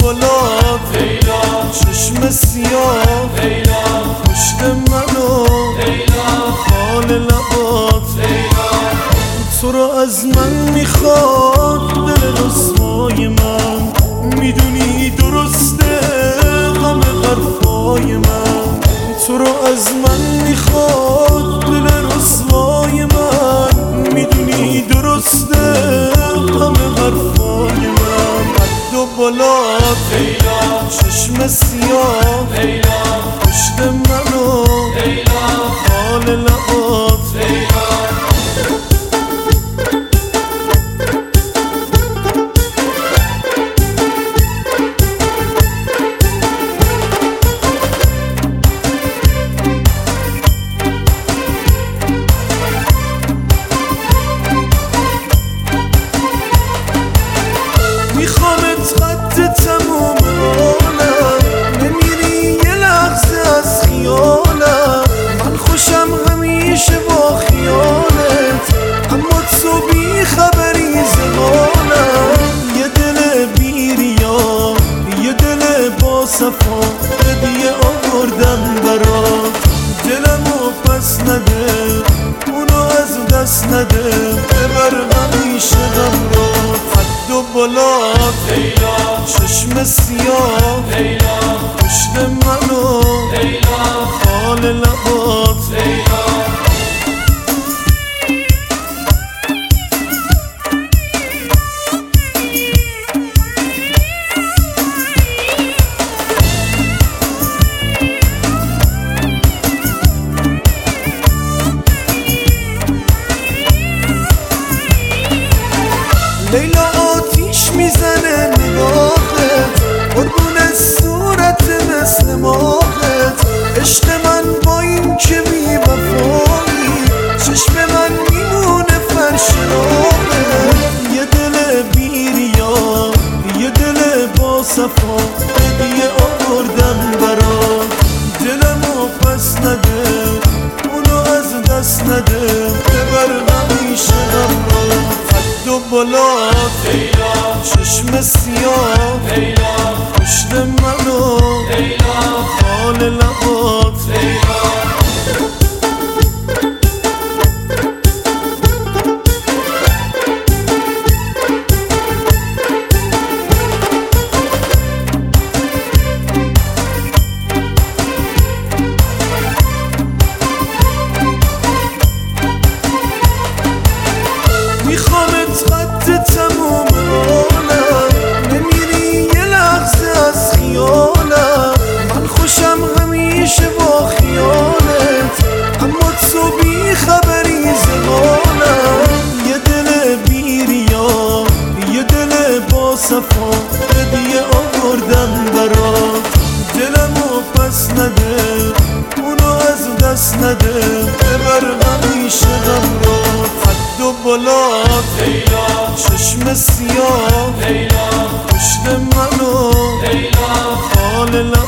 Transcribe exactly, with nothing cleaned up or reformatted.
بالات لیلا، چشم سیاه لیلا، پشت منو لیلا، خال لبات لیلا، تو رو از من میخواد دل رسوای من، میدونی درسته غم حرفای من. تو رو از من میخواد دل رسوای من، میدونی درسته غم حرفای من. قد و بالات لیلا، چشم سیاه لیلا، پشت منو لیلا، خال لبات لیلا. میخوامت خط تموم عالم، نمیری یه لحظه از خیالم. من خوشم همیشه با خیالت، اما تو بی خبری زمانم. یه دل بیریا یه دل با صفا هدیه آوردم برات. دلمو پس نده اونو از دست نده، ببر همیشه غم رو. قد و بالات لیلا، چشم سیاه لیلا، پشت منو لیلا، خال لبات لیلا. لیلا آتیش میزنه نگاهت، قربون صورت مثل ماهت. عشق من با این که بی وفایی، چشم من میمونه فرش راهت. یه دل بیریا یه دل با صفا هدیه آوردم برات. دلمو پس نده اونو از دست نده، ببر همیشه غم رو. قد و بالات لیلا، چشم سیاه لیلا، پشت منو لیلا، خال لبات لیلا. میخوامت خط تموم عالم، نمیری یه لحظه از خیالم. من خوشم همیشه با خیالت، اما تو بی خبری زمانم. یه دل بیریا یه دل با صفا هدیه آوردم برات. دلمو پس نده اونو از دست نده، ببر همیشه غم رو. قد و بالات لیلا، چشم سیاه لیلا، پشت منو لیلا، خال لبات